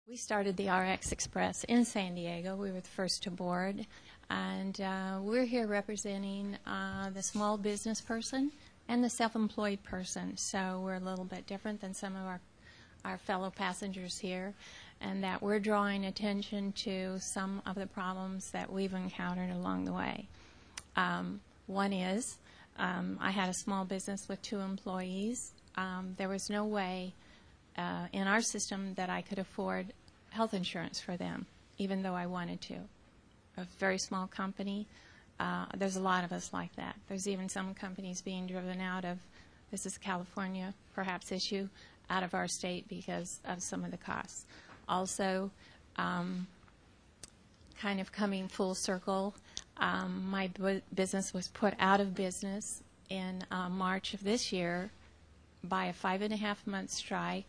We started the RX Express in San Diego. We were the first to board. And we're here representing the small business person and the self-employed person. So we're a little bit different than some of our fellow passengers here, and that we're drawing attention to some of the problems that we've encountered along the way. One is I had a small business with 2 employees. There was no way in our system that I could afford health insurance for them, even though I wanted to. A very small company. There's a lot of us like that. There's even some companies being driven out of, this is California, perhaps issue, out of our state because of some of the costs. Also, kind of coming full circle, my business was put out of business in March of this year by a 5.5-month strike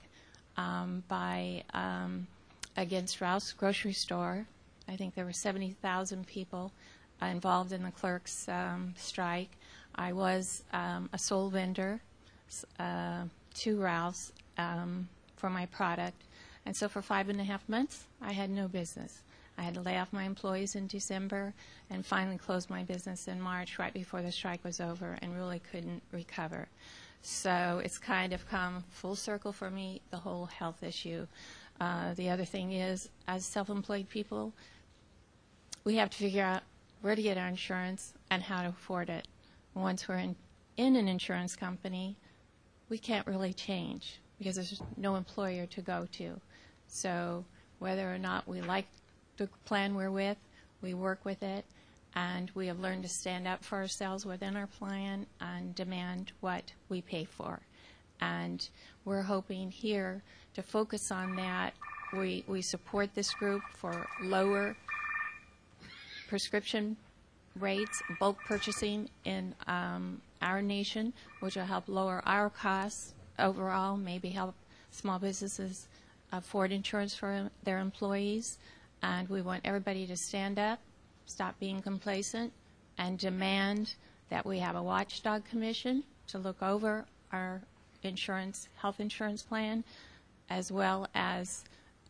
against Ralph's Grocery Store. I think there were 70,000 people involved in the clerks' strike. I was a sole vendor to Ralph's for my product. And so for 5.5 months, I had no business. I had to lay off my employees in December and finally close my business in March right before the strike was over and really couldn't recover. So it's kind of come full circle for me, the whole health issue. The other thing is, as self-employed people, we have to figure out where to get our insurance and how to afford it. Once we're in an insurance company, we can't really change because there's no employer to go to. So whether or not we like the plan we're with, we work with it, and we have learned to stand up for ourselves within our plan and demand what we pay for. And we're hoping here to focus on that. We support this group for lower prescription rates, bulk purchasing in our nation, which will help lower our costs overall, maybe help small businesses afford insurance for their employees. And we want everybody to stand up, stop being complacent, and demand that we have a watchdog commission to look over our health insurance plan, as well as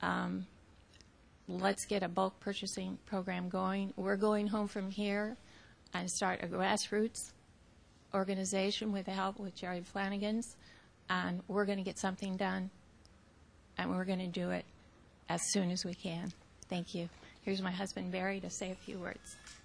let's get a bulk purchasing program going. We're going home from here and start a grassroots organization with the help with Jerry Flanagan's, and we're going to get something done, and we're going to do it as soon as we can. Thank you. Here's my husband, Barry, to say a few words.